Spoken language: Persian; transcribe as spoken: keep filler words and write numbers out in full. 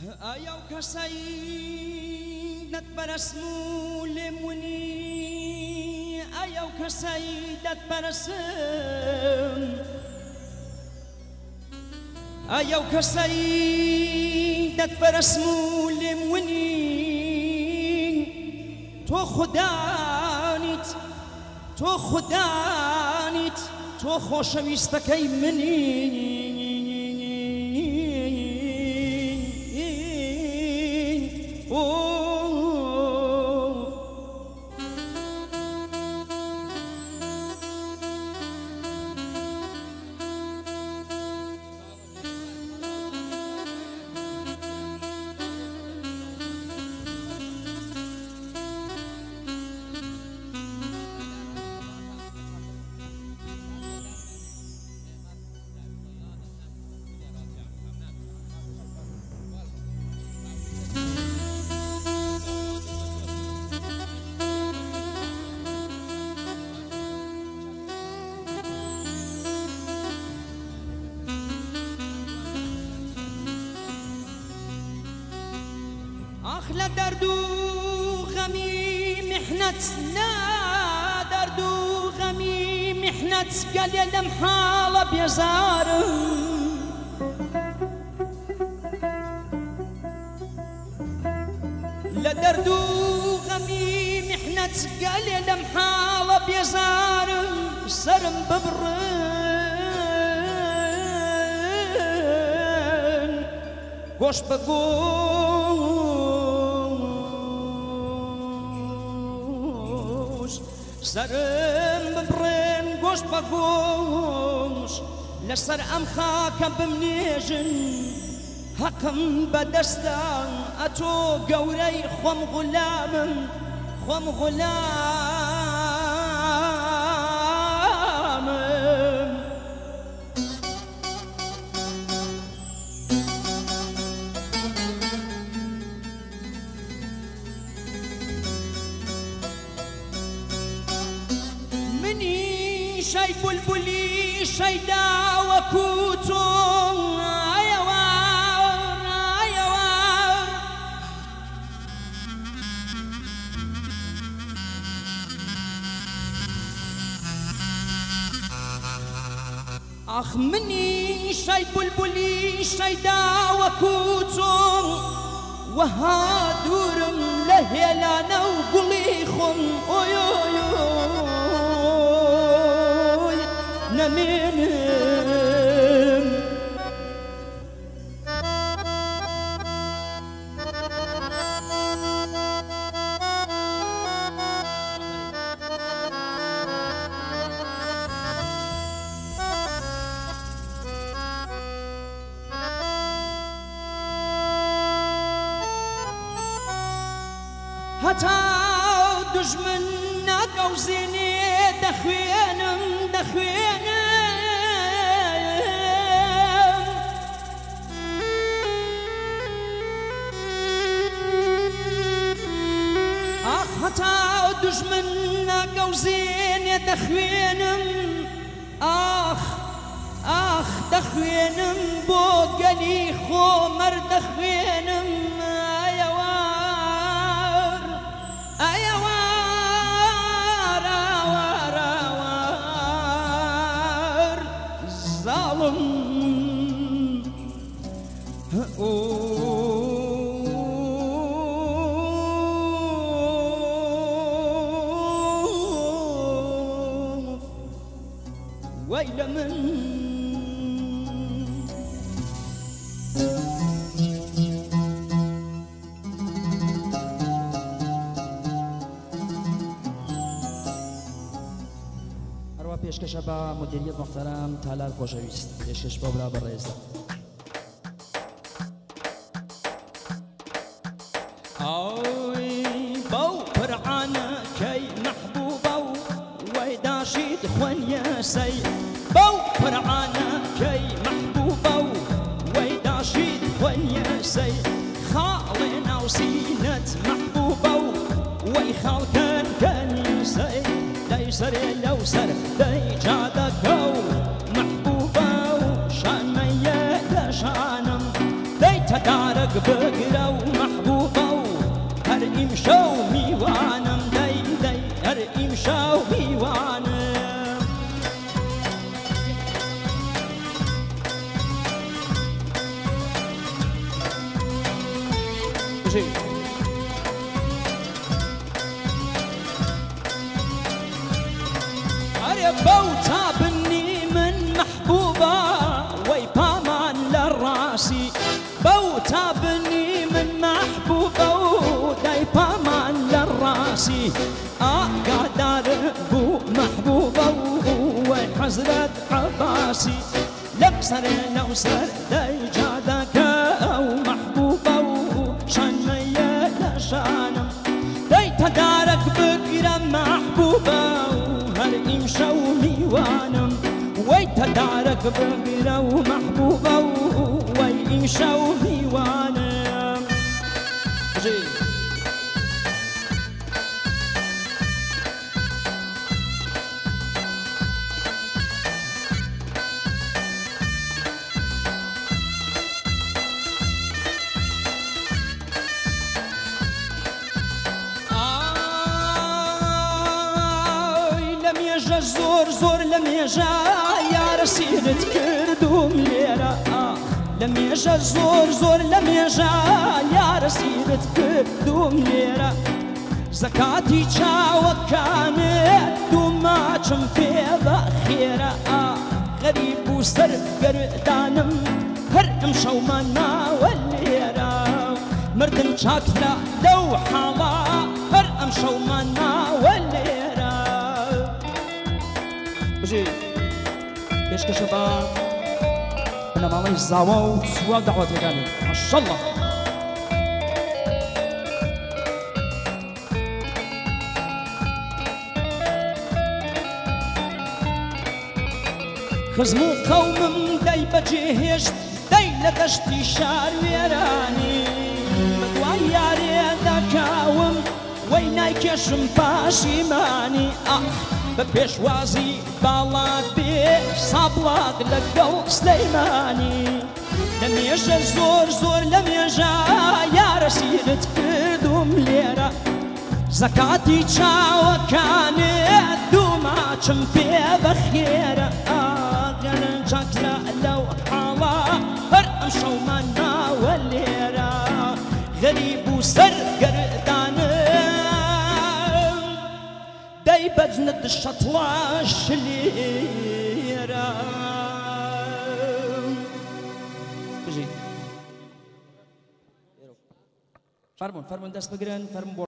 ئایا و کەسایی دەتبەرەسم لێمونی ئایا و کەسایی دەتبەرەسم ئایا و کەسایی دەتبەرەسم لێمونی تۆ خوددانیت تۆ خوددانیت تۆ خۆشەویستەکەی منی لا درد و غمی محنت لا درد و غمی محنت قال يا لم حال بيزار لا درد و غمی محنت قال يا لم حال بيزار سرم ببرن قوش بقوش سرم ببرن گوش بە گوش لەسەر ئەم خاکە بمنێژن حەقم بەدەستە ئەتۆ گەورەی خۆم غولامم خۆم غولامم شي بلبلي شي داوكوتو ايوار ايوار اخ مني شي بلبلي شي داوكوتو وهادورم لهلانا وقليخم اويويو نمينم هتا دجمن ناقوزيني دخوينم دخوينم اخ هتا دجمن ناقوزيني دخوينم اخ اخ دخوينم بو قلي خومر دخوينم ايوار ايوار اوار اوار ظالم ويل من پێشکەشە بە مدیریت محتەرەم تالار خۆشەویست پێشکەش بۆ برا بەڕێزە ئەوی بەو پرعانەکەی مەحبوبە و وەی داشید خوێنیەسەی بەو پرعانەکەی مەحبوبە و وەی داشید خوێنیەسەی خاڵێ ناو سینەت مەحبوبە و وەی خاڵکەن کەنیسەی دەی سەرێ لەو سەر دەی جادەکە و محبوبە و شانمەیە لە شانم دەی تەدارک بگرێ بژێ ئەرێ بەو تابنی من محبوبە وەی پامان لە ڕاستی بەو تابنی من محبوبە و دای پامان لە ڕاستی ئاگادار بوو محبوبە و وەی حەزرەت عەباسی لەم سەرێ لەو سەر دەی جادەکە ئەو محبوبە و شانمەیە لە شانم دەی تەدارەک بگیرە محبوبە و هەر ئیمشەو میوانم وەی تەدارەک بگیرە و محبوبە و وەی ئیمشەو میوانم زۆر زۆر لە مێژە یارە سیرت کردوم لێرە لە مێژە زۆر زۆر لە مێژە یارە سیرت کردوم لێرە زەکاتی چاوەکانت دووماچم پێ بە خێرە غەریب و سەرگەردانم هەر ئەم شەومان ماوە لێرە مردم چاکرا لەو حاڵا هەر ئەم شەومان ماوە لێرە بژێ پێشکەشە بە بنەماڵەی زاوە و سوال داوەتەکانی ماشەڵڵا خزم و قەومم دەی بەجێهێشت دەی لە دەشتی شار وێرانی بە دوای یارێ دەکاوم وەی نایکێشم پاشیمانی بە پێشوازی باڵات بێ سابڵات لەگەڵ سلەیمانی لە مێژە زۆر زۆر لە مێژە یارە سیرت کردوم لێرە زەکاتی چاوەکانت دووماچم پێ بەخێرە ئاگەرنجاکرا لەو حاڵا هەر ئەم شەومان ماوە لێرە غەریب و سەرگەردانم دەی بەجنت شەتڵاش لێرە بژی فەرمون فەرمون دەست بگرن فەرمون